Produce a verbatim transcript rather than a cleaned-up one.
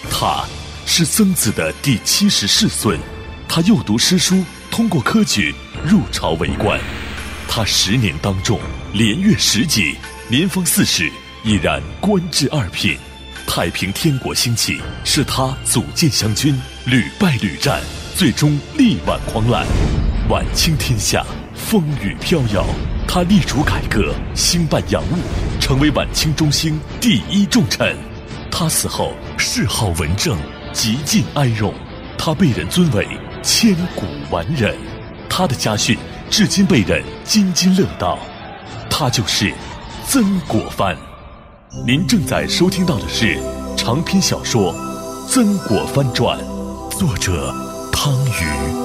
他是曾子的第七十世孙，他又读诗书，通过科举入朝为官。他十年当中连阅十几，年方四十已然官至二品。太平天国兴起，是他组建湘军，屡败屡战，最终力挽狂澜。晚清天下风雨飘摇，他力主改革，兴办洋务，成为晚清中兴第一重臣。他死后谥号文正，极尽哀荣。他被人尊为千古完人，他的家训至今被人津津乐道。他就是曾国藩。您正在收听到的是长篇小说《曾国藩传》，作者汤瑜。